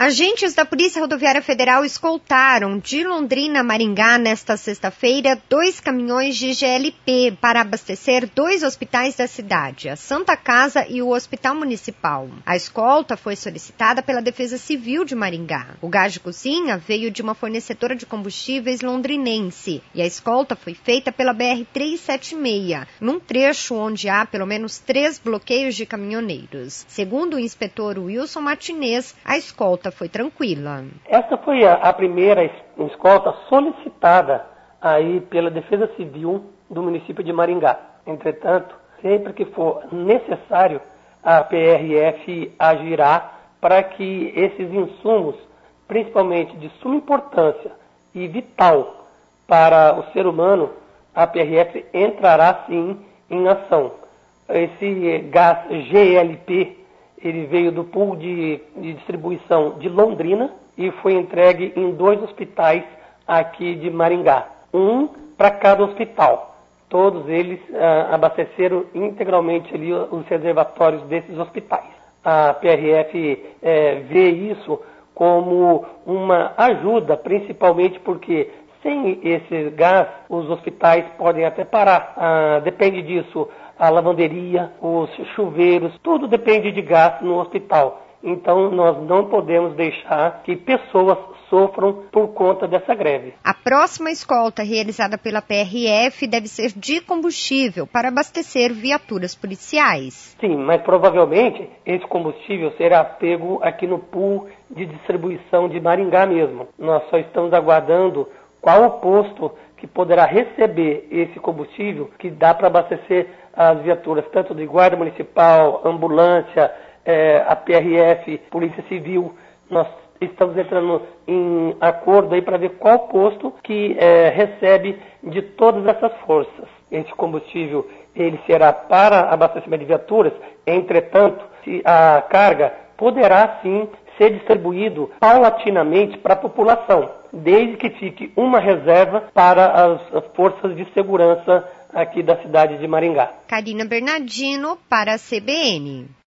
Agentes da Polícia Rodoviária Federal escoltaram de Londrina a Maringá nesta sexta-feira 2 caminhões de GLP para abastecer 2 hospitais da cidade, a Santa Casa e o Hospital Municipal. A escolta foi solicitada pela Defesa Civil de Maringá. O gás de cozinha veio de uma fornecedora de combustíveis londrinense e a escolta foi feita pela BR-376, num trecho onde há pelo menos 3 bloqueios de caminhoneiros. Segundo o inspetor Wilson Martinez, a escolta foi tranquila. Essa foi a primeira escolta solicitada aí pela Defesa Civil do município de Maringá. Entretanto, sempre que for necessário, a PRF agirá para que esses insumos, principalmente de suma importância e vital para o ser humano, a PRF entrará sim em ação. Esse gás GLP, ele veio do pool de distribuição de Londrina e foi entregue em 2 hospitais aqui de Maringá. Um para cada hospital. Todos eles abasteceram integralmente ali os reservatórios desses hospitais. A PRF vê isso como uma ajuda, principalmente porque sem esse gás os hospitais podem até parar. Depende disso a lavanderia, os chuveiros, tudo depende de gás no hospital. Então, nós não podemos deixar que pessoas sofram por conta dessa greve. A próxima escolta realizada pela PRF deve ser de combustível para abastecer viaturas policiais. Sim, mas provavelmente esse combustível será pego aqui no pool de distribuição de Maringá mesmo. Nós só estamos aguardando qual o posto que poderá receber esse combustível que dá para abastecer as viaturas, tanto de guarda municipal, ambulância, a PRF, Polícia Civil. Nós estamos entrando em acordo aí para ver qual posto que recebe de todas essas forças. Esse combustível ele será para abastecimento de viaturas, entretanto, a carga poderá sim ser distribuído paulatinamente para a população, desde que fique uma reserva para as forças de segurança aqui da cidade de Maringá. Karina Bernardino para a CBN.